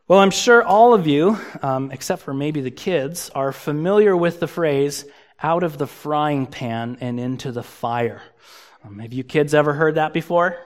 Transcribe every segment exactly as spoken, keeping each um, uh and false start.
Well, I'm sure all of you, um, except for maybe the kids, are familiar with the phrase, out of the frying pan and into the fire. Um, have you kids ever heard that before?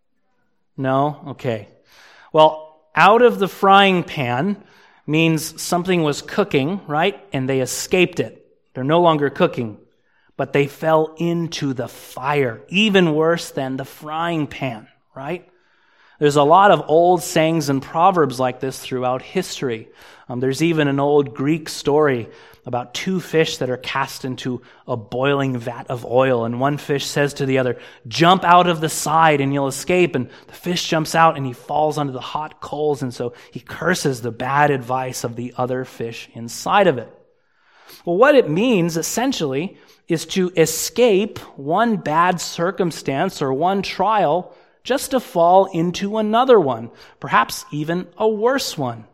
No? Okay. Well, out of the frying pan means something was cooking, right? And they escaped it. They're no longer cooking, but they fell into the fire, even worse than the frying pan, right? There's a lot of old sayings and proverbs like this throughout history. Um, there's even an old Greek story about two fish that are cast into a boiling vat of oil, and one fish says to the other, "Jump out of the side and you'll escape." And the fish jumps out and he falls onto the hot coals, and so he curses the bad advice of the other fish inside of it. Well, what it means essentially is to escape one bad circumstance or one trial just to fall into another one, perhaps even a worse one.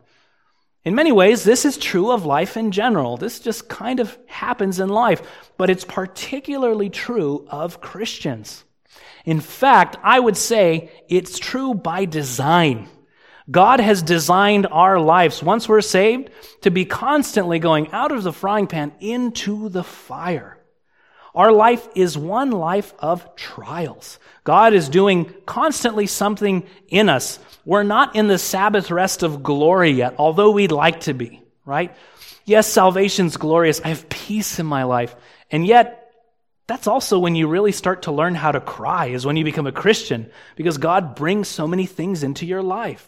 In many ways, this is true of life in general. This just kind of happens in life, but it's particularly true of Christians. In fact, I would say it's true by design. God has designed our lives, once we're saved, to be constantly going out of the frying pan into the fire. Our life is one life of trials. God is doing constantly something in us. We're not in the Sabbath rest of glory yet, although we'd like to be, right? Yes, salvation's glorious. I have peace in my life. And yet, that's also when you really start to learn how to cry, is when you become a Christian, because God brings so many things into your life.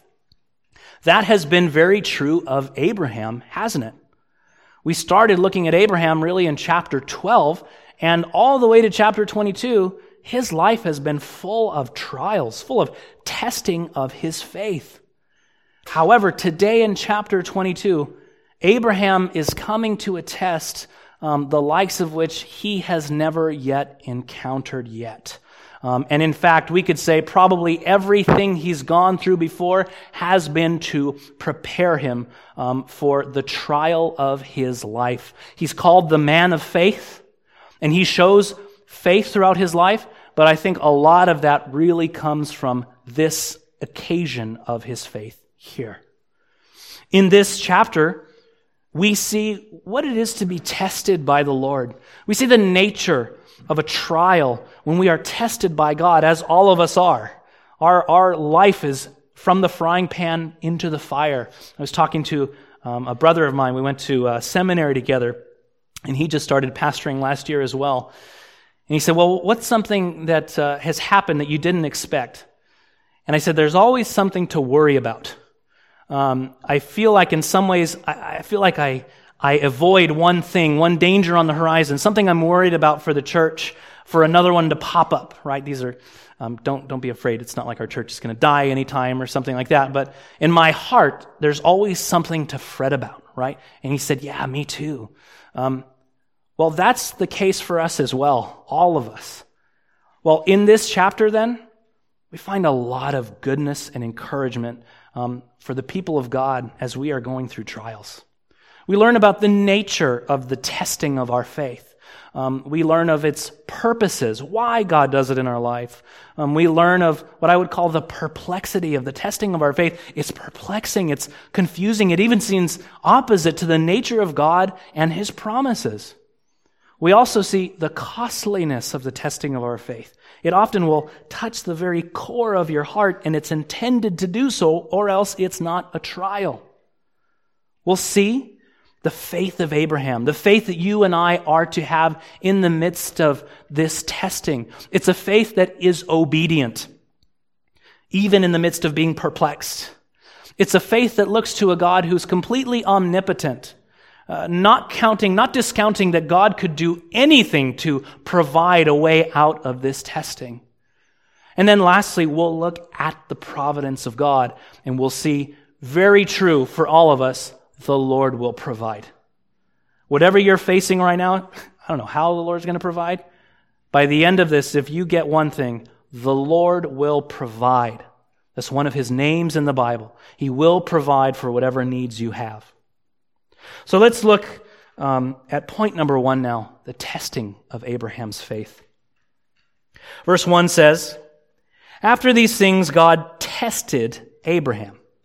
That has been very true of Abraham, hasn't it? We started looking at Abraham really in chapter twelve, and all the way to chapter twenty-two, his life has been full of trials, full of testing of his faith. However, today in chapter twenty-two, Abraham is coming to a test um, the likes of which he has never yet encountered yet. Um, and in fact, we could say probably everything he's gone through before has been to prepare him um, for the trial of his life. He's called the man of faith, and he shows faith throughout his life, but I think a lot of that really comes from this occasion of his faith here. In this chapter, we see what it is to be tested by the Lord. We see the nature of a trial when we are tested by God, as all of us are. Our, our life is from the frying pan into the fire. I was talking to um, a brother of mine. We went to uh, seminary together, and he just started pastoring last year as well. And he said, well, what's something that uh, has happened that you didn't expect? And I said, there's always something to worry about. Um, I feel like in some ways, I, I feel like I, I avoid one thing, one danger on the horizon, something I'm worried about for the church, for another one to pop up, right? These are, um, don't, don't be afraid. It's not like our church is going to die anytime or something like that. But in my heart, there's always something to fret about, right? And he said, yeah, me too. Um, well, that's the case for us as well, all of us. Well, in this chapter then, we find a lot of goodness and encouragement um, for the people of God as we are going through trials. We learn about the nature of the testing of our faith. Um, we learn of its purposes, why God does it in our life. Um, we learn of what I would call the perplexity of the testing of our faith. It's perplexing, it's confusing, it even seems opposite to the nature of God and His promises. We also see the costliness of the testing of our faith. It often will touch the very core of your heart, and it's intended to do so, or else it's not a trial. We'll see the faith of Abraham, the faith that you and I are to have in the midst of this testing. It's a faith that is obedient, even in the midst of being perplexed. It's a faith that looks to a God who's completely omnipotent, uh, not counting, not discounting that God could do anything to provide a way out of this testing. And then lastly, we'll look at the providence of God, and we'll see, very true for all of us, the Lord will provide. Whatever you're facing right now, I don't know how the Lord's going to provide. By the end of this, if you get one thing, the Lord will provide. That's one of His names in the Bible. He will provide for whatever needs you have. So let's look um, at point number one now, the testing of Abraham's faith. Verse one says, after these things, God tested Abraham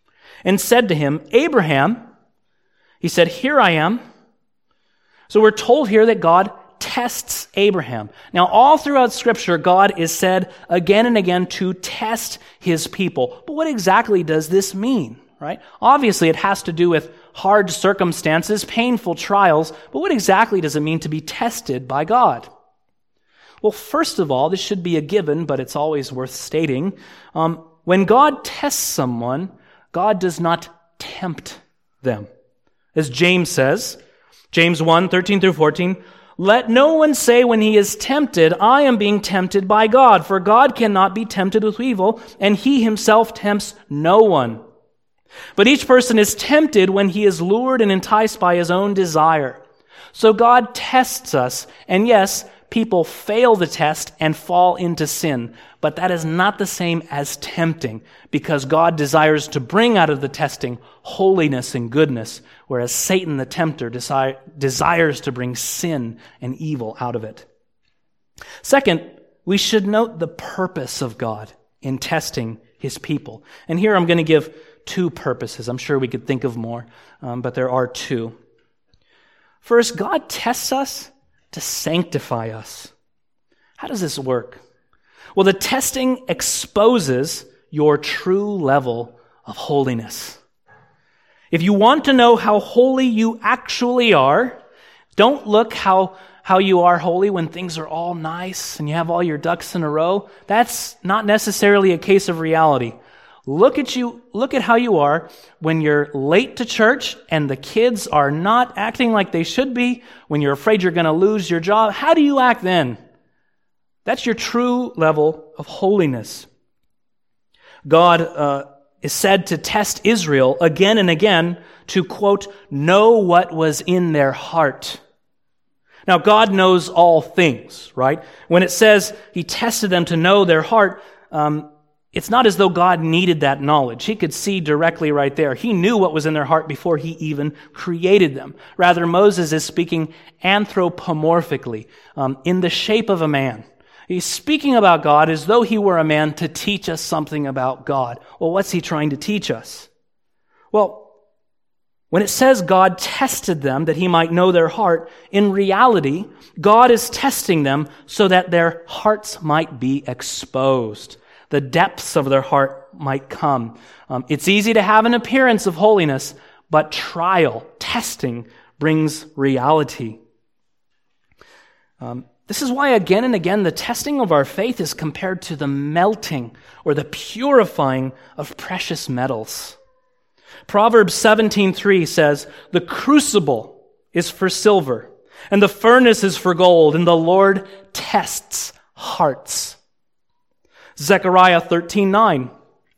and said to him, Abraham, he said, here I am. So we're told here that God tests Abraham. Now, all throughout Scripture, God is said again and again to test his people. But what exactly does this mean, right? Obviously, it has to do with hard circumstances, painful trials, but what exactly does it mean to be tested by God? Well, first of all, this should be a given, but it's always worth stating. Um, when God tests someone, God does not tempt them. As James says, James one, thirteen through fourteen, let no one say when he is tempted, I am being tempted by God, for God cannot be tempted with evil, and he himself tempts no one. But each person is tempted when he is lured and enticed by his own desire. So God tests us, and yes, people fail the test and fall into sin. But that is not the same as tempting, because God desires to bring out of the testing holiness and goodness, whereas Satan the tempter desi- desires to bring sin and evil out of it. Second, we should note the purpose of God in testing his people. And here I'm going to give two purposes. I'm sure we could think of more, um, but there are two. First, God tests us to sanctify us. How does this work? Well, the testing exposes your true level of holiness. If you want to know how holy you actually are, don't look how, how you are holy when things are all nice and you have all your ducks in a row. That's not necessarily a case of reality. Look at you, look at how you are when you're late to church and the kids are not acting like they should be, when you're afraid you're going to lose your job. How do you act then? That's your true level of holiness. God uh, is said to test Israel again and again to, quote, know what was in their heart. Now, God knows all things, right? When it says he tested them to know their heart, um, it's not as though God needed that knowledge. He could see directly right there. He knew what was in their heart before he even created them. Rather, Moses is speaking anthropomorphically, um, in the shape of a man. He's speaking about God as though he were a man to teach us something about God. Well, what's he trying to teach us? Well, when it says God tested them that he might know their heart, in reality, God is testing them so that their hearts might be exposed. The depths of their heart might come. Um, it's easy to have an appearance of holiness, but trial, testing, brings reality. Um, this is why again and again the testing of our faith is compared to the melting or the purifying of precious metals. Proverbs seventeen three says, the crucible is for silver, and the furnace is for gold, and the Lord tests hearts. Zechariah thirteen nine.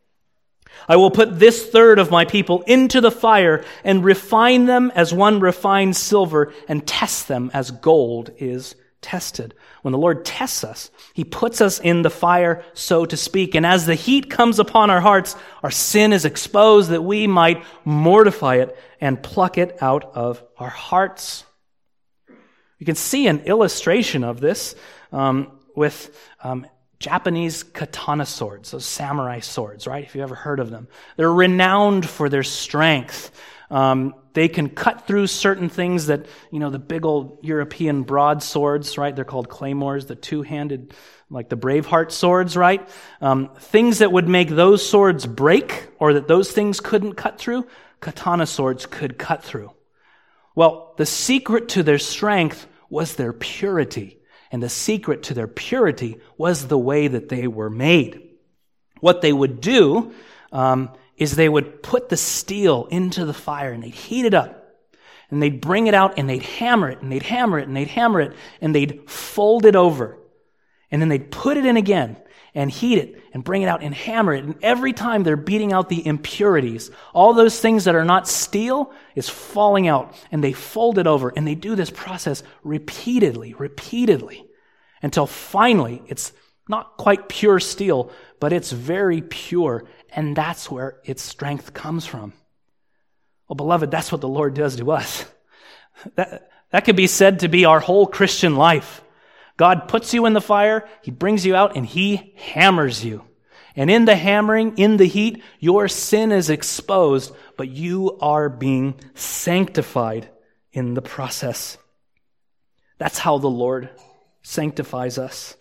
I will put this third of my people into the fire and refine them as one refines silver and test them as gold is tested. When the Lord tests us, he puts us in the fire, so to speak. And as the heat comes upon our hearts, our sin is exposed that we might mortify it and pluck it out of our hearts. You can see an illustration of this um, with um, Japanese katana swords, those samurai swords, right? If you've ever heard of them. They're renowned for their strength. Um, they can cut through certain things that, you know, the big old European broadswords, right? They're called claymores, the two-handed, like the Braveheart swords, right? Um, things that would make those swords break, or that those things couldn't cut through, katana swords could cut through. Well, the secret to their strength was their purity. And the secret to their purity was the way that they were made. What they would do um, is they would put the steel into the fire and they'd heat it up. And they'd bring it out and they'd hammer it and they'd hammer it and they'd hammer it and they'd fold it over. And then they'd put it in again and heat it and bring it out and hammer it. And every time they're beating out the impurities, all those things that are not steel is falling out, and they fold it over, and they do this process repeatedly, repeatedly, until finally it's not quite pure steel, but it's very pure, and that's where its strength comes from. Well, beloved, that's what the Lord does to us. That, that could be said to be our whole Christian life. God puts you in the fire, he brings you out, and he hammers you. And in the hammering, in the heat, your sin is exposed, but you are being sanctified in the process. That's how the Lord sanctifies us.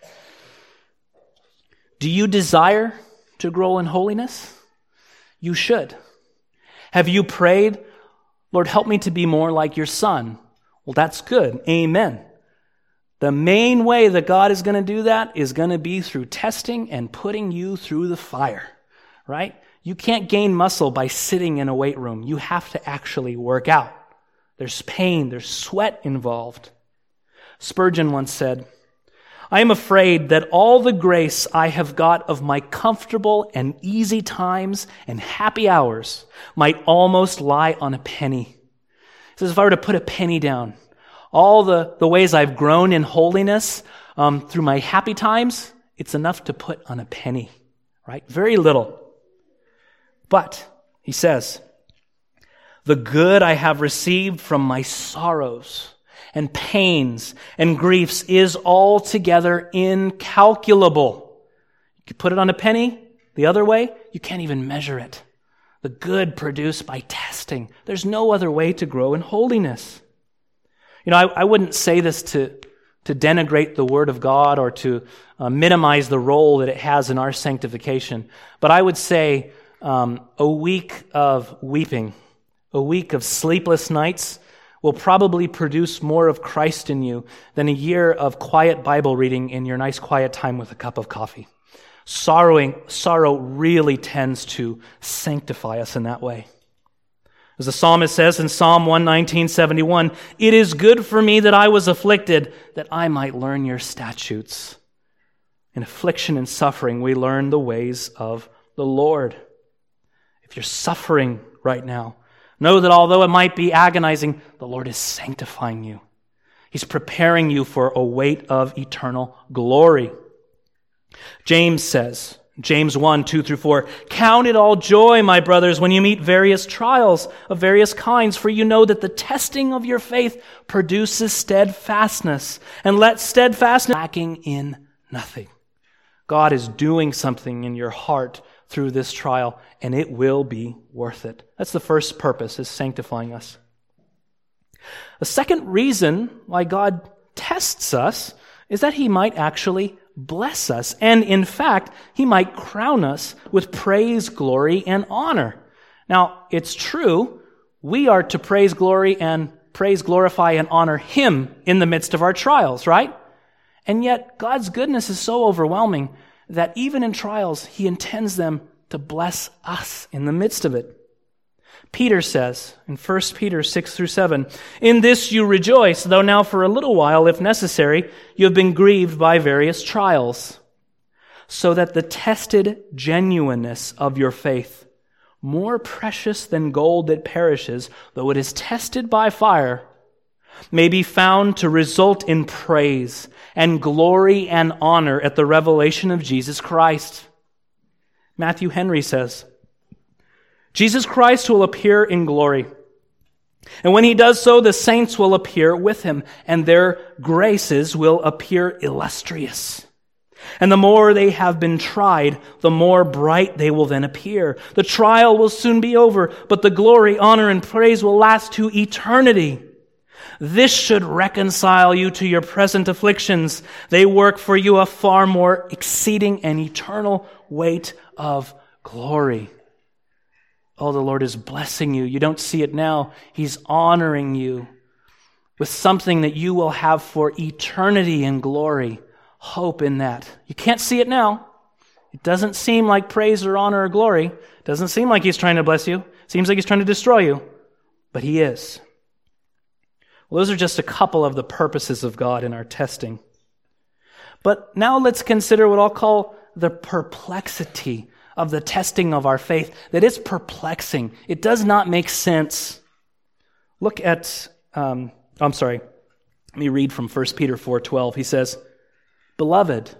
Do you desire to grow in holiness? You should. Have you prayed, Lord, help me to be more like your Son? Well, that's good. Amen. The main way that God is going to do that is going to be through testing and putting you through the fire, right? You can't gain muscle by sitting in a weight room. You have to actually work out. There's pain, there's sweat involved. Spurgeon once said, I am afraid that all the grace I have got of my comfortable and easy times and happy hours might almost lie on a penny. He says, if I were to put a penny down, all the, the ways I've grown in holiness um, through my happy times, it's enough to put on a penny, right? Very little. But, he says, the good I have received from my sorrows and pains and griefs is altogether incalculable. You could put it on a penny. The other way, you can't even measure it. The good produced by testing. There's no other way to grow in holiness. You know, I, I wouldn't say this to, to denigrate the Word of God or to uh, minimize the role that it has in our sanctification. But I would say um, a week of weeping, a week of sleepless nights will probably produce more of Christ in you than a year of quiet Bible reading in your nice quiet time with a cup of coffee. Sorrowing, sorrow really tends to sanctify us in that way. As the psalmist says in Psalm one nineteen, seventy-one, it is good for me that I was afflicted, that I might learn your statutes. In affliction and suffering, we learn the ways of the Lord. If you're suffering right now, know that although it might be agonizing, the Lord is sanctifying you. He's preparing you for a weight of eternal glory. James says, James one, two through four, count it all joy, my brothers, when you meet various trials of various kinds, for you know that the testing of your faith produces steadfastness, and let steadfastness lacking in nothing. God is doing something in your heart through this trial, and it will be worth it. That's the first purpose, is sanctifying us. The second reason why God tests us is that He might actually bless us. And in fact, He might crown us with praise, glory, and honor. Now, it's true, we are to praise, glory, and praise, glorify, and honor Him in the midst of our trials, right? And yet, God's goodness is so overwhelming that even in trials, He intends them to bless us in the midst of it. Peter says in First Peter six through seven, in this you rejoice, though now for a little while, if necessary, you have been grieved by various trials, so that the tested genuineness of your faith, more precious than gold that perishes, though it is tested by fire, may be found to result in praise and glory and honor at the revelation of Jesus Christ. Matthew Henry says, Jesus Christ will appear in glory. And when He does so, the saints will appear with Him, and their graces will appear illustrious. And the more they have been tried, the more bright they will then appear. The trial will soon be over, but the glory, honor, and praise will last to eternity. This should reconcile you to your present afflictions. They work for you a far more exceeding and eternal weight of glory. Oh, the Lord is blessing you. You don't see it now. He's honoring you with something that you will have for eternity in glory. Hope in that. You can't see it now. It doesn't seem like praise or honor or glory. It doesn't seem like He's trying to bless you. It seems like He's trying to destroy you. But He is. Well, those are just a couple of the purposes of God in our testing. But now let's consider what I'll call the perplexity of the testing of our faith, that it's perplexing. It does not make sense. Look at, um, I'm sorry, let me read from First Peter four twelve. He says, Beloved,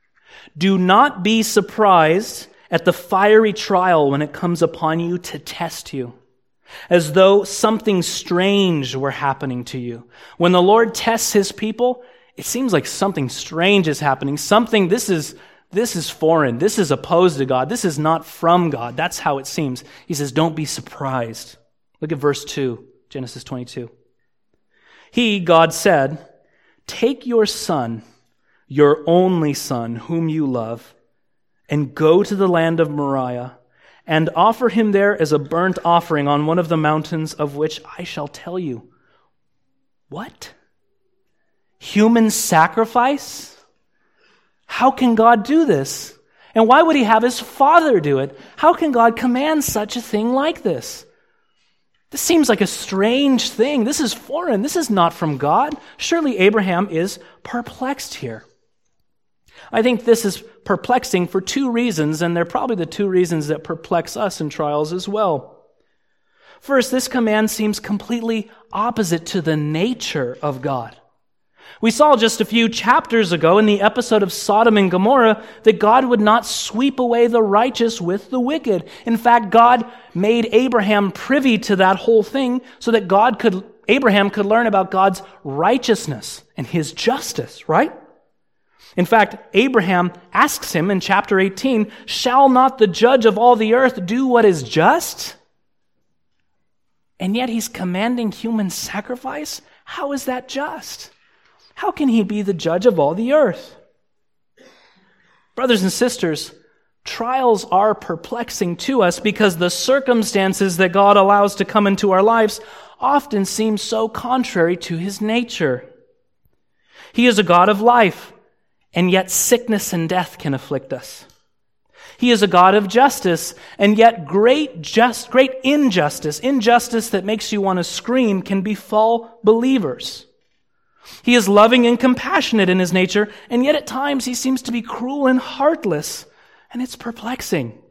do not be surprised at the fiery trial when it comes upon you to test you, as though something strange were happening to you. When the Lord tests His people, it seems like something strange is happening. Something, this is This is foreign. This is opposed to God. This is not from God. That's how it seems. He says, don't be surprised. Look at verse two, Genesis twenty-two. He, God, said, take your son, your only son, whom you love, and go to the land of Moriah, and offer him there as a burnt offering on one of the mountains of which I shall tell you. What? Human sacrifice? How can God do this? And why would he have his father do it? How can God command such a thing like this? This seems like a strange thing. This is foreign. This is not from God. Surely Abraham is perplexed here. I think this is perplexing for two reasons, and they're probably the two reasons that perplex us in trials as well. First, this command seems completely opposite to the nature of God. We saw just a few chapters ago in the episode of Sodom and Gomorrah that God would not sweep away the righteous with the wicked. In fact, God made Abraham privy to that whole thing so that God could, Abraham could learn about God's righteousness and his justice, right? In fact, Abraham asks him in chapter eighteen, shall not the judge of all the earth do what is just? And yet he's commanding human sacrifice? How is that just? How can he be the judge of all the earth? Brothers and sisters, trials are perplexing to us because the circumstances that God allows to come into our lives often seem so contrary to his nature. He is a God of life, and yet sickness and death can afflict us. He is a God of justice, and yet great just, great injustice, injustice that makes you want to scream, can befall believers. He is loving and compassionate in his nature, and yet at times he seems to be cruel and heartless, and it's perplexing.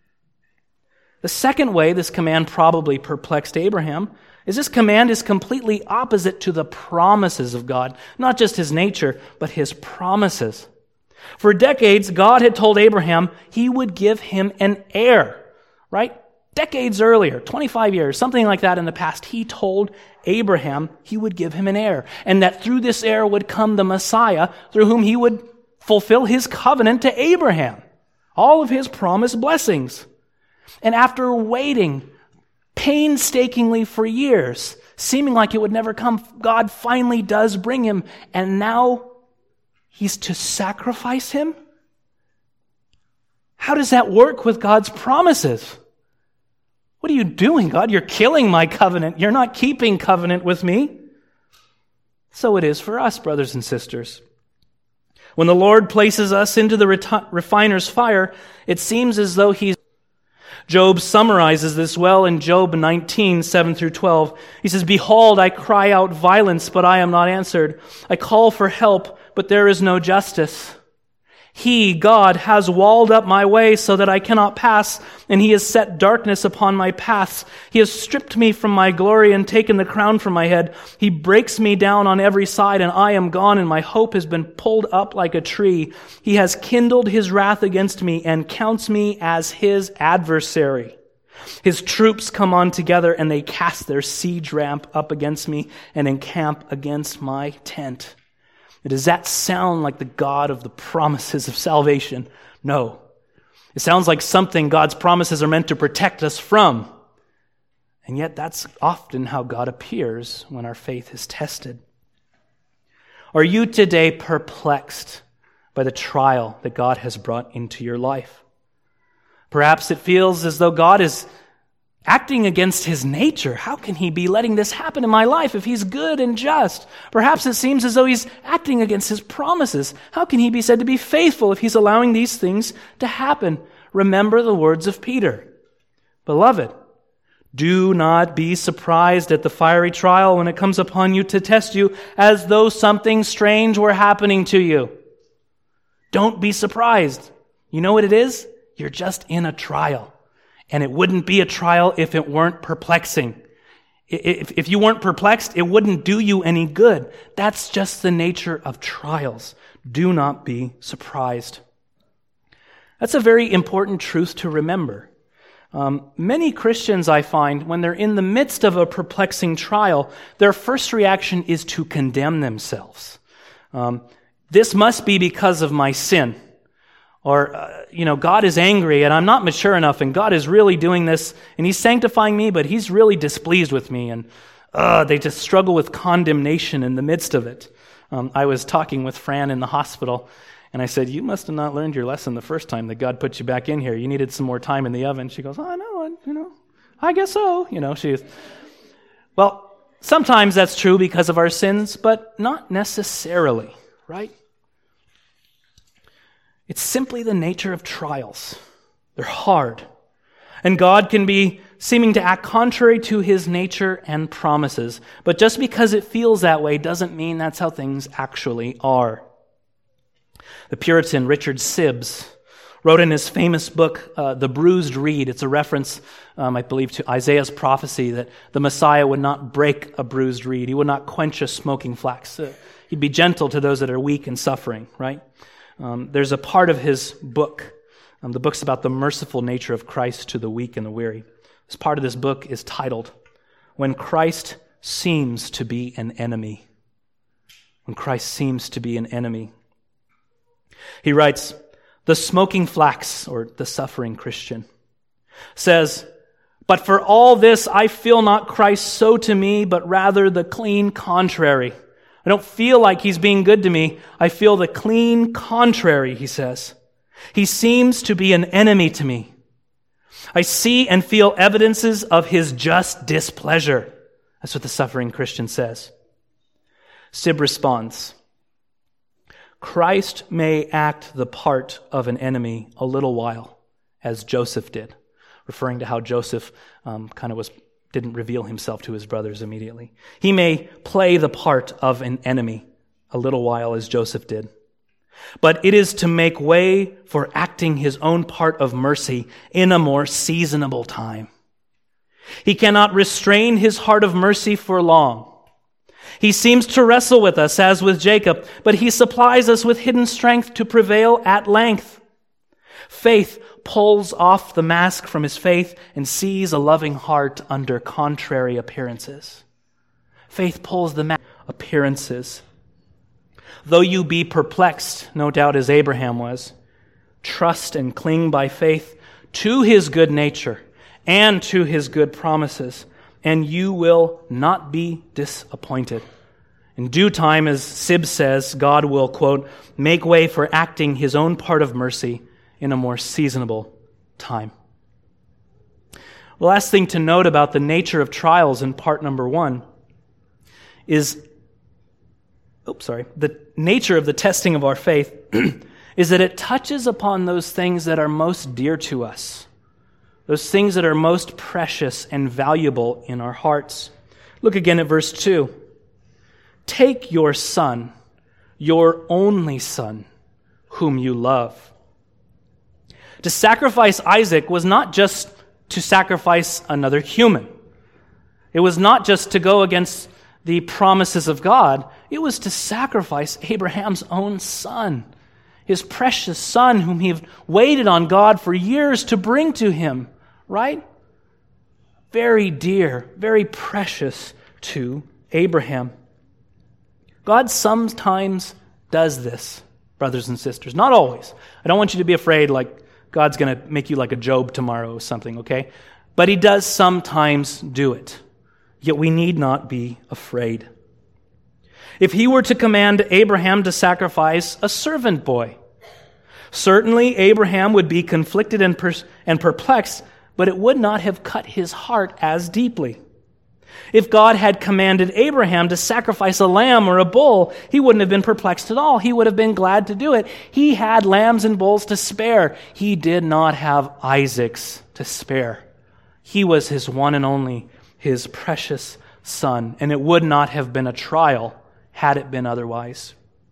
The second way this command probably perplexed Abraham is this command is completely opposite to the promises of God, not just his nature, but his promises. For decades, God had told Abraham he would give him an heir, right? Decades earlier, twenty-five years, something like that in the past, he told Abraham he would give him an heir, and that through this heir would come the Messiah, through whom he would fulfill his covenant to Abraham, all of his promised blessings. And after waiting painstakingly for years, seeming like it would never come, God finally does bring him, and now he's to sacrifice him? How does that work with God's promises? What are you doing, God? You're killing my covenant. You're not keeping covenant with me. So it is for us, brothers and sisters. When the Lord places us into the refiner's fire, it seems as though he's... Job summarizes this well in Job nineteen, seven through twelve. He says, behold, I cry out violence, but I am not answered. I call for help, but there is no justice. He, God, has walled up my way so that I cannot pass, and he has set darkness upon my paths. He has stripped me from my glory and taken the crown from my head. He breaks me down on every side, and I am gone, and my hope has been pulled up like a tree. He has kindled his wrath against me and counts me as his adversary. His troops come on together, and they cast their siege ramp up against me and encamp against my tent. Does that sound like the God of the promises of salvation? No. It sounds like something God's promises are meant to protect us from. And yet that's often how God appears when our faith is tested. Are you today perplexed by the trial that God has brought into your life? Perhaps it feels as though God is acting against his nature. How can he be letting this happen in my life if he's good and just? Perhaps it seems as though he's acting against his promises. How can he be said to be faithful if he's allowing these things to happen? Remember the words of Peter. Beloved, do not be surprised at the fiery trial when it comes upon you to test you as though something strange were happening to you. Don't be surprised. You know what it is? You're just in a trial. And it wouldn't be a trial if it weren't perplexing. If, if you weren't perplexed, it wouldn't do you any good. That's just the nature of trials. Do not be surprised. That's a very important truth to remember. Um, many Christians, I find, when they're in the midst of a perplexing trial, their first reaction is to condemn themselves. Um, this must be because of my sin. Or, uh, you know, God is angry and I'm not mature enough and God is really doing this and He's sanctifying me, but He's really displeased with me. And uh, they just struggle with condemnation in the midst of it. Um, I was talking with Fran in the hospital and I said, you must have not learned your lesson the first time that God put you back in here. You needed some more time in the oven. She goes, oh, no, you know, I guess so. You know, she, well, sometimes that's true because of our sins, but not necessarily, right? It's simply the nature of trials. They're hard. And God can be seeming to act contrary to His nature and promises. But just because it feels that way doesn't mean that's how things actually are. The Puritan Richard Sibbes wrote in his famous book, uh, The Bruised Reed. It's a reference, um, I believe, to Isaiah's prophecy that the Messiah would not break a bruised reed. He would not quench a smoking flax. Uh, he'd be gentle to those that are weak and suffering, right? Um, there's a part of his book, um, the book's about the merciful nature of Christ to the weak and the weary. This part of this book is titled, When Christ Seems to Be an Enemy. When Christ seems to be an enemy. He writes, the smoking flax, or the suffering Christian, says, but for all this I feel not Christ so to me, but rather the clean contrary. I don't feel like He's being good to me. I feel the clean contrary, he says. He seems to be an enemy to me. I see and feel evidences of His just displeasure. That's what the suffering Christian says. Sibb responds, Christ may act the part of an enemy a little while, as Joseph did, referring to how Joseph um, kind of was didn't reveal himself to his brothers immediately. He may play the part of an enemy a little while, as Joseph did. But it is to make way for acting His own part of mercy in a more seasonable time. He cannot restrain His heart of mercy for long. He seems to wrestle with us as with Jacob, but He supplies us with hidden strength to prevail at length. Faith pulls off the mask from his faith and sees a loving heart under contrary appearances. Faith pulls the mask appearances. Though you be perplexed, no doubt as Abraham was, trust and cling by faith to His good nature and to His good promises, and you will not be disappointed. In due time, as Sibb says, God will, quote, make way for acting His own part of mercy in a more seasonable time. The last thing to note about the nature of trials in part number one is, oops, sorry, the nature of the testing of our faith is that it touches upon those things that are most dear to us, those things that are most precious and valuable in our hearts. Look again at verse two. Take your son, your only son, whom you love. To sacrifice Isaac was not just to sacrifice another human. It was not just to go against the promises of God. It was to sacrifice Abraham's own son, his precious son whom he waited on God for years to bring to him, right? Very dear, very precious to Abraham. God sometimes does this, brothers and sisters. Not always. I don't want you to be afraid like God's going to make you like a Job tomorrow or something, okay? But He does sometimes do it. Yet we need not be afraid. If He were to command Abraham to sacrifice a servant boy, certainly Abraham would be conflicted and, per- and perplexed, but it would not have cut his heart as deeply. If God had commanded Abraham to sacrifice a lamb or a bull, he wouldn't have been perplexed at all. He would have been glad to do it. He had lambs and bulls to spare. He did not have Isaac's to spare. He was his one and only, his precious son, and it would not have been a trial had it been otherwise.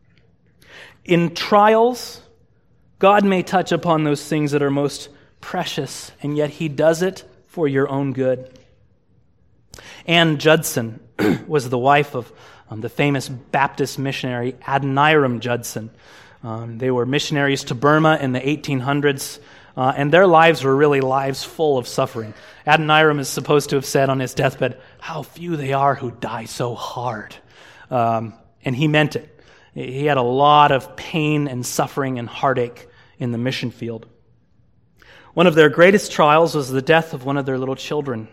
In trials, God may touch upon those things that are most precious, and yet He does it for your own good. Ann Judson was the wife of um, the famous Baptist missionary Adoniram Judson. Um, they were missionaries to Burma in the eighteen hundreds, uh, and their lives were really lives full of suffering. Adoniram is supposed to have said on his deathbed, "How few they are who die so hard." Um, and he meant it. He had a lot of pain and suffering and heartache in the mission field. One of their greatest trials was the death of one of their little children.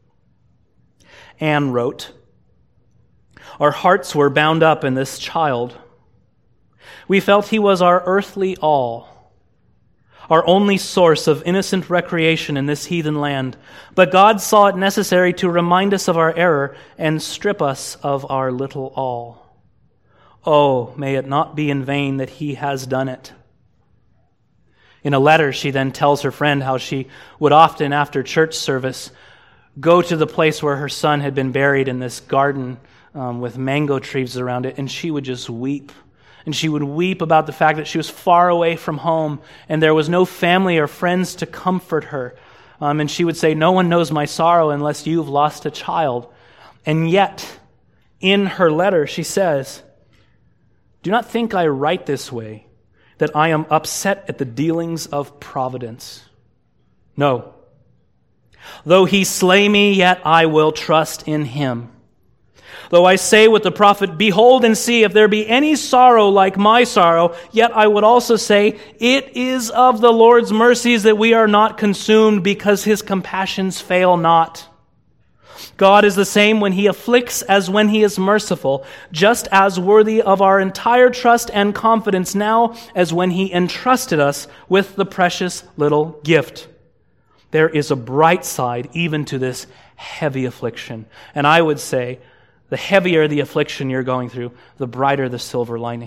Anne wrote, "Our hearts were bound up in this child. We felt he was our earthly all, our only source of innocent recreation in this heathen land. But God saw it necessary to remind us of our error and strip us of our little all. Oh, may it not be in vain that he has done it." In a letter, she then tells her friend how she would often, after church service, go to the place where her son had been buried in this garden um, with mango trees around it, and she would just weep. And she would weep about the fact that she was far away from home and there was no family or friends to comfort her. Um, and she would say, "No one knows my sorrow unless you've lost a child." And yet, in her letter, she says, "Do not think I write this way, that I am upset at the dealings of providence. No. Though he slay me, yet I will trust in him. Though I say with the prophet, 'Behold and see if there be any sorrow like my sorrow,' yet I would also say, 'It is of the Lord's mercies that we are not consumed, because his compassions fail not.' God is the same when he afflicts as when he is merciful, just as worthy of our entire trust and confidence now as when he entrusted us with the precious little gift. There is a bright side even to this heavy affliction. And I would say, the heavier the affliction you're going through, the brighter the silver lining."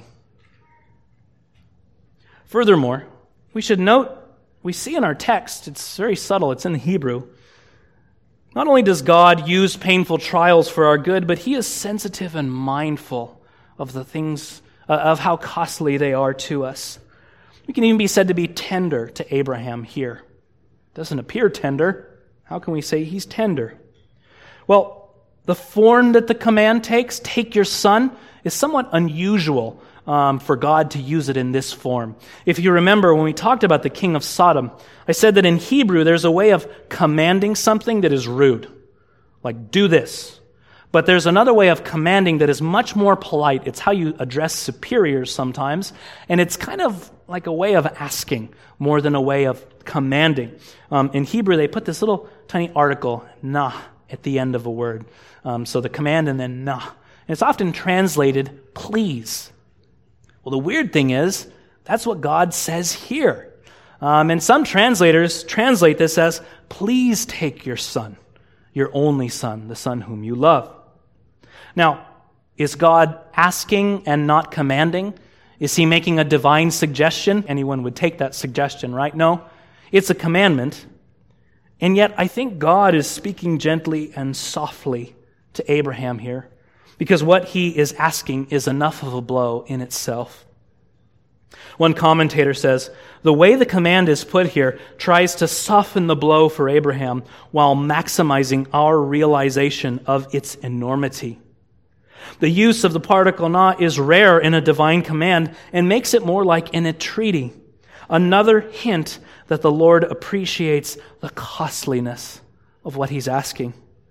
Furthermore, we should note, we see in our text, it's very subtle, it's in the Hebrew, not only does God use painful trials for our good, but he is sensitive and mindful of the things, uh, of how costly they are to us. We can even be said to be tender to Abraham here. Doesn't appear tender. How can we say he's tender? Well, the form that the command takes, "Take your son," is somewhat unusual um, for God to use it in this form. If you remember, when we talked about the king of Sodom, I said that in Hebrew there's a way of commanding something that is rude. Like, do this. But there's another way of commanding that is much more polite. It's how you address superiors sometimes. And it's kind of like a way of asking more than a way of commanding. Um, in Hebrew, they put this little tiny article, "na," at the end of a word. Um, so the command and then "na." And it's often translated, "please." Well, the weird thing is, that's what God says here. Um, and some translators translate this as, "Please take your son, your only son, the son whom you love." Now, is God asking and not commanding? Is he making a divine suggestion? Anyone would take that suggestion, right? No, it's a commandment. And yet, I think God is speaking gently and softly to Abraham here, because what he is asking is enough of a blow in itself. One commentator says, the way the command is put here tries to soften the blow for Abraham while maximizing our realization of its enormity. The use of the particle "na" is rare in a divine command and makes it more like an entreaty, another hint that the Lord appreciates the costliness of what he's asking.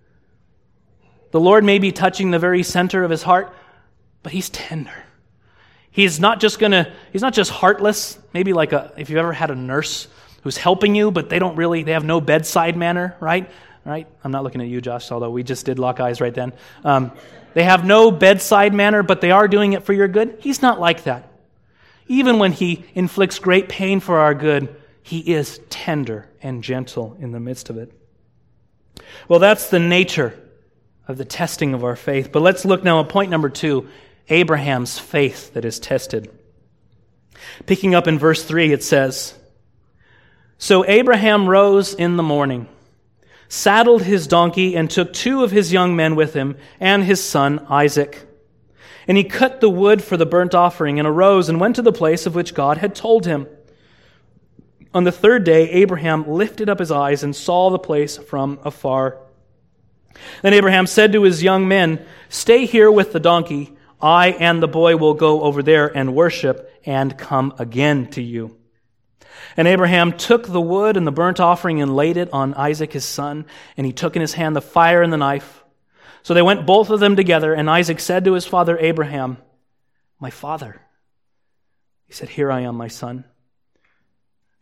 The Lord may be touching the very center of his heart, but he's tender. He's not just gonna, he's not just heartless, maybe like a, if you've ever had a nurse who's helping you, but they don't really, they have no bedside manner, right? Right? I'm not looking at you, Josh, although we just did lock eyes right then. Um, they have no bedside manner, but they are doing it for your good. He's not like that. Even when he inflicts great pain for our good, he is tender and gentle in the midst of it. Well, that's the nature of the testing of our faith. But let's look now at point number two, Abraham's faith that is tested. Picking up in verse three, it says, "So Abraham rose in the morning, saddled his donkey, and took two of his young men with him, and his son Isaac. And he cut the wood for the burnt offering, and arose and went to the place of which God had told him. On the third day, Abraham lifted up his eyes and saw the place from afar. Then Abraham said to his young men, 'Stay here with the donkey. I and the boy will go over there and worship and come again to you.' And Abraham took the wood and the burnt offering and laid it on Isaac his son, and he took in his hand the fire and the knife. So they went both of them together, and Isaac said to his father Abraham, 'My father.' He said, 'Here I am, my son.'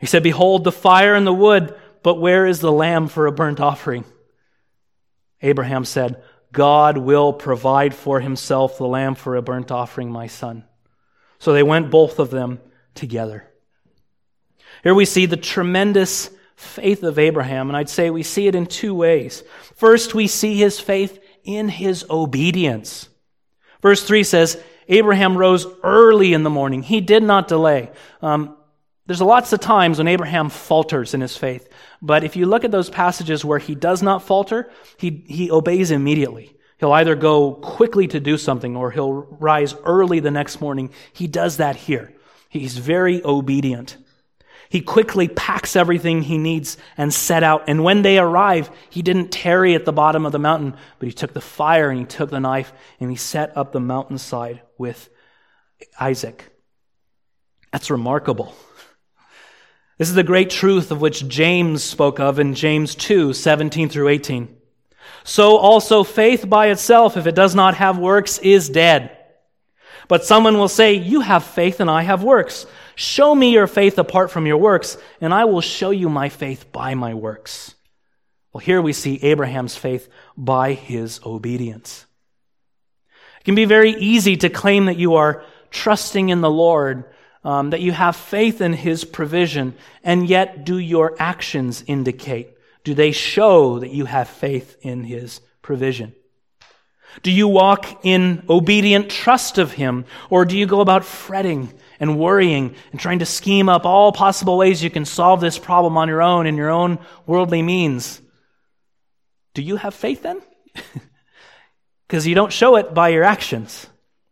He said, behold the fire and the wood, but where is the lamb for a burnt offering? Abraham said, God will provide for himself the lamb for a burnt offering, my son. So they went, both of them, together. Here we see the tremendous faith of Abraham, and I'd say we see it in two ways. First, we see his faith in his obedience. Verse three says, Abraham rose early in the morning. He did not delay. Um, there's lots of times when Abraham falters in his faith, but if you look at those passages where he does not falter, he, he obeys immediately. He'll either go quickly to do something or he'll rise early the next morning. He does that here. He's very obedient. He quickly packs everything he needs and set out. And when they arrive, he didn't tarry at the bottom of the mountain, but he took the fire and he took the knife and he set up the mountainside with Isaac. That's remarkable. This is the great truth of which James spoke of in James two, seventeen through eighteen. So also faith by itself, if it does not have works, is dead. But someone will say, you have faith and I have works. Show me your faith apart from your works, and I will show you my faith by my works. Well, here we see Abraham's faith by his obedience. It can be very easy to claim that you are trusting in the Lord, um, that you have faith in his provision, and yet do your actions indicate? Do they show that you have faith in his provision? Do you walk in obedient trust of him, or do you go about fretting and worrying and trying to scheme up all possible ways you can solve this problem on your own in your own worldly means? Do you have faith then? Because you don't show it by your actions.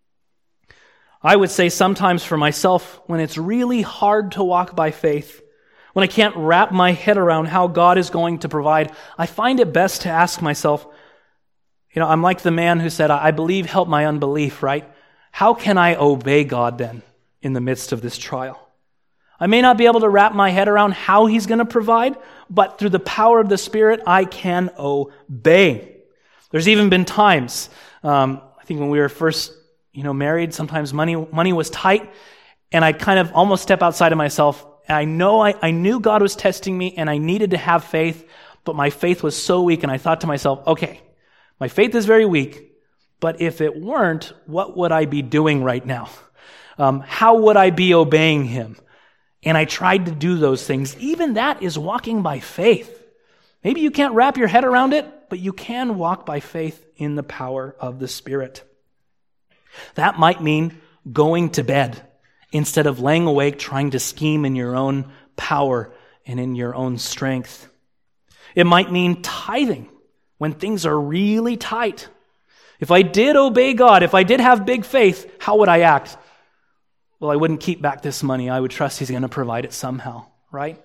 I would say sometimes for myself, when it's really hard to walk by faith, when I can't wrap my head around how God is going to provide, I find it best to ask myself, you know, I'm like the man who said, I believe, help my unbelief, right? How can I obey God then in the midst of this trial? I may not be able to wrap my head around how he's going to provide, but through the power of the Spirit, I can obey. There's even been times, um, I think when we were first, you know, married, sometimes money money was tight, and I'd kind of almost step outside of myself. And I know I, I knew God was testing me, and I needed to have faith, but my faith was so weak, and I thought to myself, okay, my faith is very weak, but if it weren't, what would I be doing right now? Um, how would I be obeying him? And I tried to do those things. Even that is walking by faith. Maybe you can't wrap your head around it, but you can walk by faith in the power of the Spirit. That might mean going to bed instead of laying awake trying to scheme in your own power and in your own strength. It might mean tithing when things are really tight. If I did obey God, if I did have big faith, how would I act? Well, I wouldn't keep back this money. I would trust he's going to provide it somehow, right?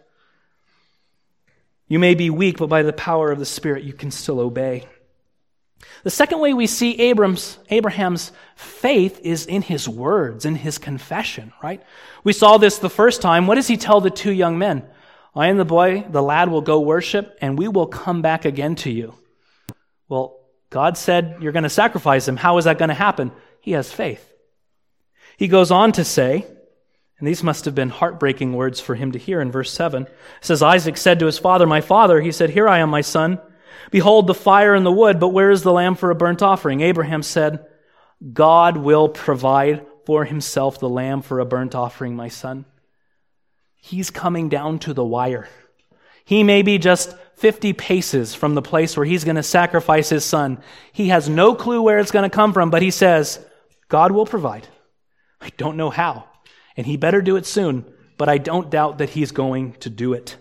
You may be weak, but by the power of the Spirit, you can still obey. The second way we see Abraham's, Abraham's faith is in his words, in his confession, right? We saw this the first time. What does he tell the two young men? I and the boy, the lad will go worship, and we will come back again to you. Well, God said you're going to sacrifice him. How is that going to happen? He has faith. He goes on to say, and these must have been heartbreaking words for him to hear in verse seven. It says, Isaac said to his father, my father, he said, here I am, my son. Behold the fire and the wood, but where is the lamb for a burnt offering? Abraham said, God will provide for himself the lamb for a burnt offering, my son. He's coming down to the wire. He may be just fifty paces from the place where he's going to sacrifice his son. He has no clue where it's going to come from, but he says, God will provide. I don't know how, and he better do it soon, but I don't doubt that he's going to do it.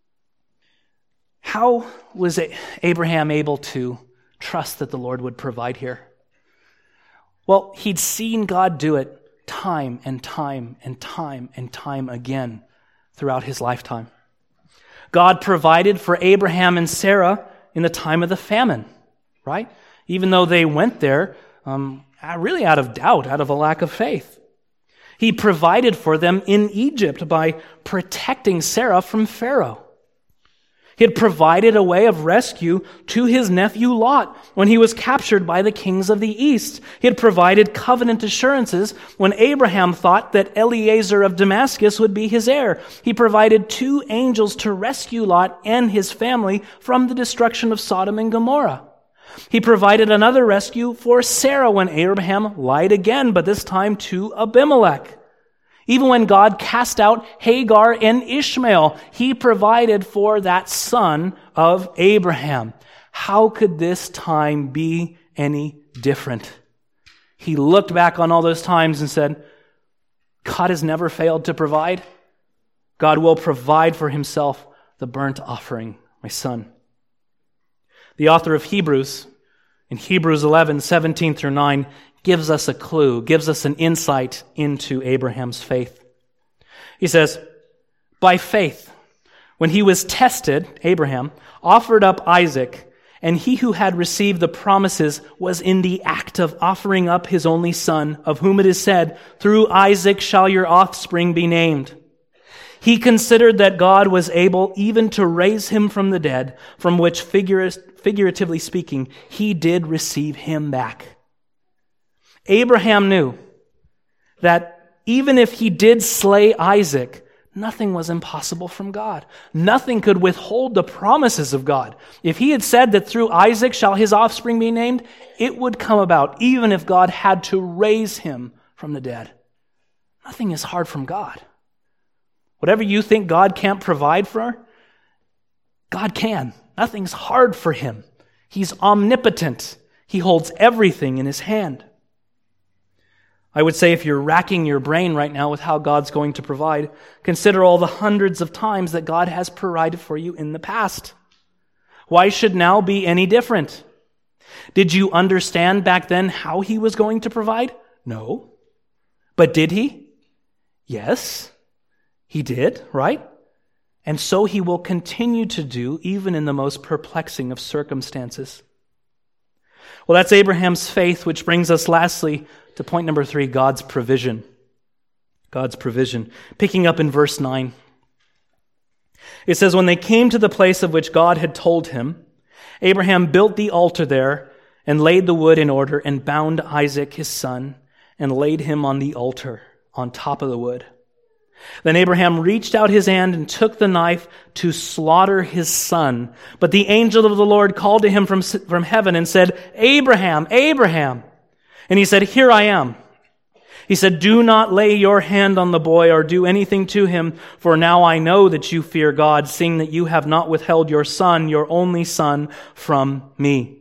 How was Abraham able to trust that the Lord would provide here? Well, he'd seen God do it time and time and time and time again throughout his lifetime. God provided for Abraham and Sarah in the time of the famine, right? Even though they went there um, really out of doubt, out of a lack of faith. He provided for them in Egypt by protecting Sarah from Pharaoh. He had provided a way of rescue to his nephew Lot when he was captured by the kings of the east. He had provided covenant assurances when Abraham thought that Eliezer of Damascus would be his heir. He provided two angels to rescue Lot and his family from the destruction of Sodom and Gomorrah. He provided another rescue for Sarah when Abraham lied again, but this time to Abimelech. Even when God cast out Hagar and Ishmael, he provided for that son of Abraham. How could this time be any different? He looked back on all those times and said, God has never failed to provide. God will provide for himself the burnt offering, my son. The author of Hebrews, in Hebrews eleven, seventeen through nine, gives us a clue, gives us an insight into Abraham's faith. He says, by faith, when he was tested, Abraham offered up Isaac, and he who had received the promises was in the act of offering up his only son, of whom it is said, through Isaac shall your offspring be named. He considered that God was able even to raise him from the dead, from which, figuratively speaking, he did receive him back. Abraham knew that even if he did slay Isaac, nothing was impossible from God. Nothing could withhold the promises of God. If he had said that through Isaac shall his offspring be named, it would come about, even if God had to raise him from the dead. Nothing is hard from God. Whatever you think God can't provide for, God can. Nothing's hard for him. He's omnipotent. He holds everything in his hand. I would say if you're racking your brain right now with how God's going to provide, consider all the hundreds of times that God has provided for you in the past. Why should now be any different? Did you understand back then how he was going to provide? No. But did he? Yes, he did, right? And so he will continue to do even in the most perplexing of circumstances. Well, that's Abraham's faith, which brings us lastly to point number three, God's provision. God's provision. Picking up in verse nine. It says, when they came to the place of which God had told him, Abraham built the altar there and laid the wood in order and bound Isaac his son and laid him on the altar on top of the wood. Then Abraham reached out his hand and took the knife to slaughter his son. But the angel of the Lord called to him from, from heaven and said, Abraham, Abraham. And he said, here I am. He said, do not lay your hand on the boy or do anything to him, for now I know that you fear God, seeing that you have not withheld your son, your only son, from me.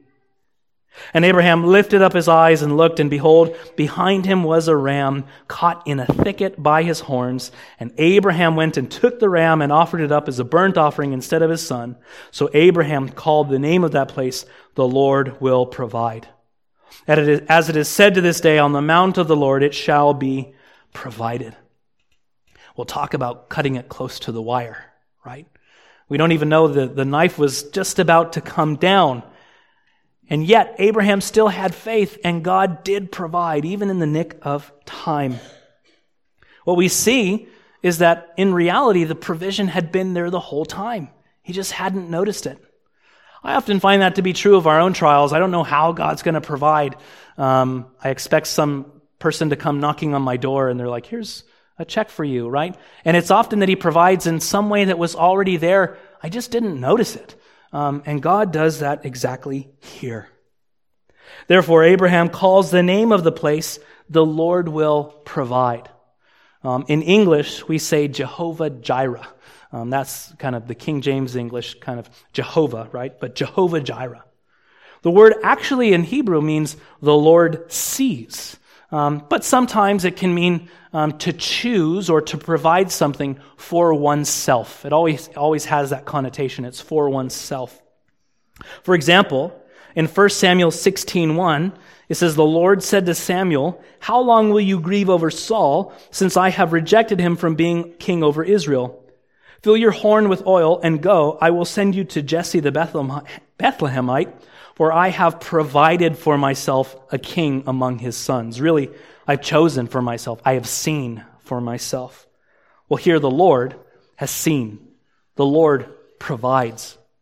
And Abraham lifted up his eyes and looked, and behold, behind him was a ram caught in a thicket by his horns. And Abraham went and took the ram and offered it up as a burnt offering instead of his son. So Abraham called the name of that place, the Lord will provide. As it is said to this day, on the mount of the Lord it shall be provided. We'll talk about cutting it close to the wire, right? We don't even know that the knife was just about to come down. And yet, Abraham still had faith, and God did provide, even in the nick of time. What we see is that, in reality, the provision had been there the whole time. He just hadn't noticed it. I often find that to be true of our own trials. I don't know how God's going to provide. Um, I expect some person to come knocking on my door, and they're like, here's a check for you, right? And it's often that he provides in some way that was already there. I just didn't notice it. Um, and God does that exactly here. Therefore, Abraham calls the name of the place, the Lord will provide. Um, in English, we say Jehovah Jireh. Um, that's kind of the King James English kind of Jehovah, right? But Jehovah Jireh. The word actually in Hebrew means the Lord sees. Um, but sometimes it can mean um, to choose or to provide something for oneself. It always always has that connotation. It's for oneself. For example, in First Samuel sixteen one, it says, the Lord said to Samuel, how long will you grieve over Saul, since I have rejected him from being king over Israel? Fill your horn with oil and go. I will send you to Jesse the Bethlehemite, for I have provided for myself a king among his sons. Really, I've chosen for myself. I have seen for myself. Well, here the Lord has seen. The Lord provides.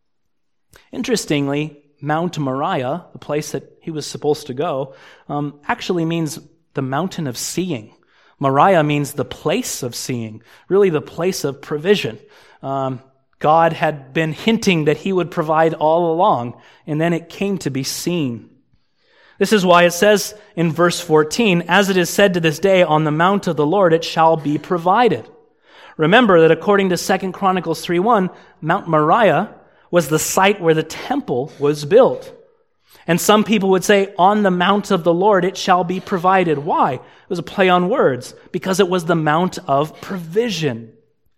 Interestingly, Mount Moriah, the place that he was supposed to go, um, actually means the mountain of seeing. Moriah means the place of seeing, really the place of provision. Um, God had been hinting that he would provide all along, and then it came to be seen. This is why it says in verse fourteen, "As it is said to this day, on the mount of the Lord it shall be provided." Remember that according to Second Chronicles three one, Mount Moriah was the site where the temple was built. And some people would say, on the mount of the Lord it shall be provided. Why? It was a play on words, because it was the mount of provision.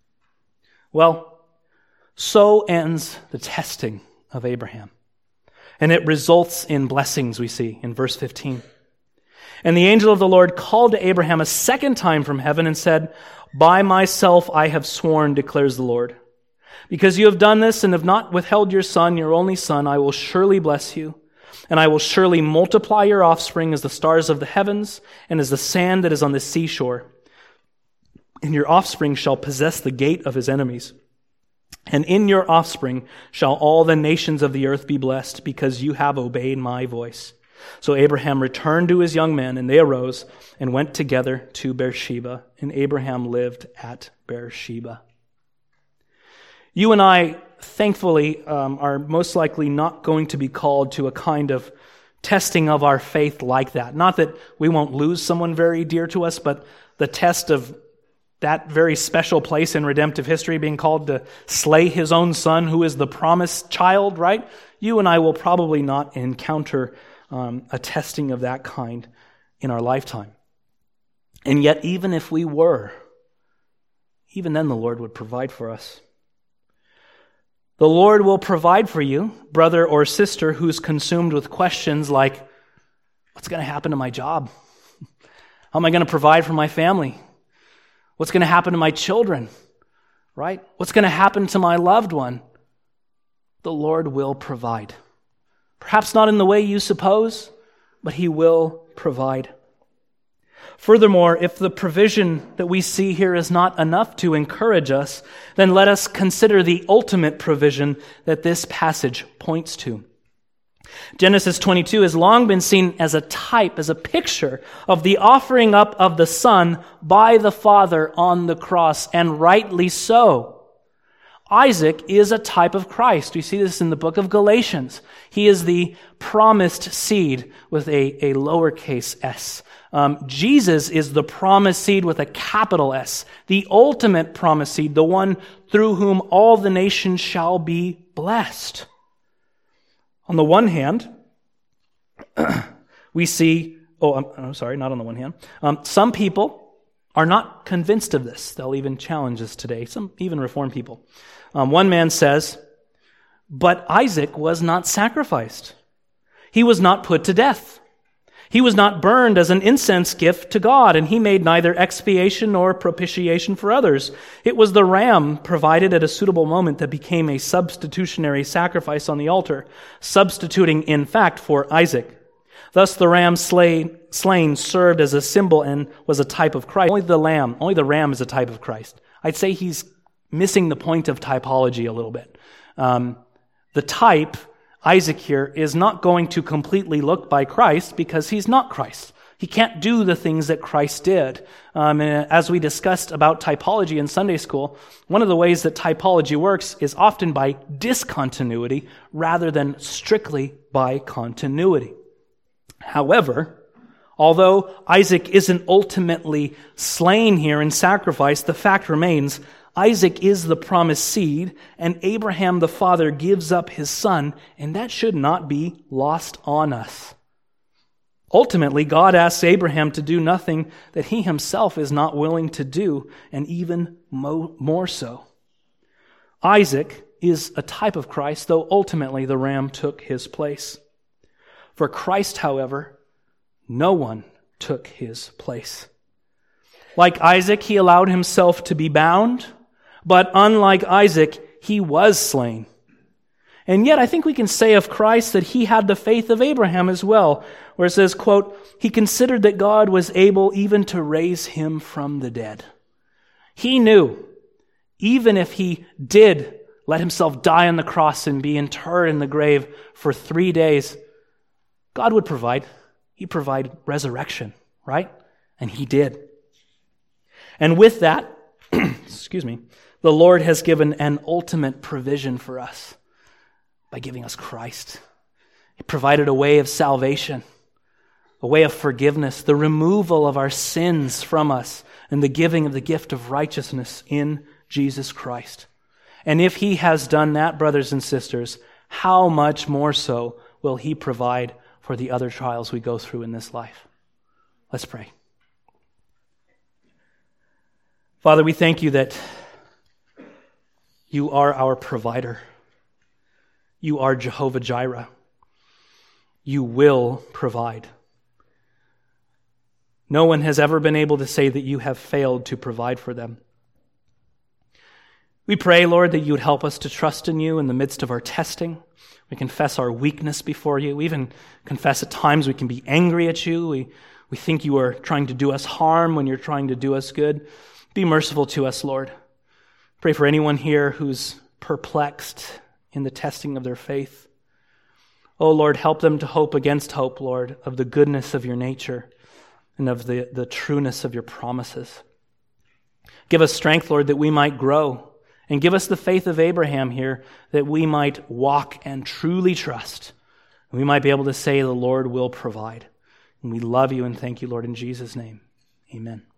Well, so ends the testing of Abraham. And it results in blessings, we see in verse fifteen. "And the angel of the Lord called to Abraham a second time from heaven and said, 'By myself I have sworn, declares the Lord. Because you have done this and have not withheld your son, your only son, I will surely bless you. And I will surely multiply your offspring as the stars of the heavens and as the sand that is on the seashore. And your offspring shall possess the gate of his enemies. And in your offspring shall all the nations of the earth be blessed, because you have obeyed my voice.' So Abraham returned to his young men, and they arose and went together to Beersheba. And Abraham lived at Beersheba." You and I, thankfully, um, are most likely not going to be called to a kind of testing of our faith like that. Not that we won't lose someone very dear to us, but the test of that very special place in redemptive history, being called to slay his own son, who is the promised child, right? You and I will probably not encounter um, a testing of that kind in our lifetime. And yet, even if we were, even then the Lord would provide for us. The Lord will provide for you, brother or sister, who's consumed with questions like, what's going to happen to my job? How am I going to provide for my family? What's going to happen to my children? Right? What's going to happen to my loved one? The Lord will provide. Perhaps not in the way you suppose, but he will provide. Furthermore, if the provision that we see here is not enough to encourage us, then let us consider the ultimate provision that this passage points to. Genesis twenty-two has long been seen as a type, as a picture of the offering up of the Son by the Father on the cross, and rightly so. Isaac is a type of Christ. We see this in the book of Galatians. He is the promised seed with a, a lowercase s. Um, Jesus is the promised seed with a capital S, the ultimate promised seed, the one through whom all the nations shall be blessed. On the one hand, we see, oh, I'm, I'm sorry, not on the one hand. Um, some people are not convinced of this. They'll even challenge us today, some even Reformed people. Um, one man says, but Isaac was not sacrificed. He was not put to death. He was not burned as an incense gift to God, and he made neither expiation nor propitiation for others. It was the ram provided at a suitable moment that became a substitutionary sacrifice on the altar, substituting, in fact, for Isaac. Thus the ram slain, slain served as a symbol and was a type of Christ. Only the lamb, only the ram is a type of Christ. I'd say he's missing the point of typology a little bit. Um, the type, Isaac here, is not going to completely look by Christ because he's not Christ. He can't do the things that Christ did. Um, and as we discussed about typology in Sunday school, one of the ways that typology works is often by discontinuity rather than strictly by continuity. However, although Isaac isn't ultimately slain here in sacrifice, the fact remains Isaac is the promised seed, and Abraham the father gives up his son, and that should not be lost on us. Ultimately, God asks Abraham to do nothing that he himself is not willing to do, and even mo- more so. Isaac is a type of Christ, though ultimately the ram took his place. For Christ, however, no one took his place. Like Isaac, he allowed himself to be bound, but unlike Isaac, he was slain. And yet I think we can say of Christ that he had the faith of Abraham as well, where it says, quote, he considered that God was able even to raise him from the dead. He knew, even if he did let himself die on the cross and be interred in the grave for three days, God would provide. He provided resurrection, right? And he did. And with that, excuse me, the Lord has given an ultimate provision for us by giving us Christ. He provided a way of salvation, a way of forgiveness, the removal of our sins from us, and the giving of the gift of righteousness in Jesus Christ. And if he has done that, brothers and sisters, how much more so will he provide for the other trials we go through in this life? Let's pray. Father, we thank you that you are our provider. You are Jehovah Jireh. You will provide. No one has ever been able to say that you have failed to provide for them. We pray, Lord, that you would help us to trust in you in the midst of our testing. We confess our weakness before you. We even confess at times we can be angry at you. We, we think you are trying to do us harm when you're trying to do us good. Be merciful to us, Lord. Pray for anyone here who's perplexed in the testing of their faith. Oh, Lord, help them to hope against hope, Lord, of the goodness of your nature and of the, the trueness of your promises. Give us strength, Lord, that we might grow. And give us the faith of Abraham here, that we might walk and truly trust. And we might be able to say the Lord will provide. And we love you and thank you, Lord, in Jesus' name. Amen.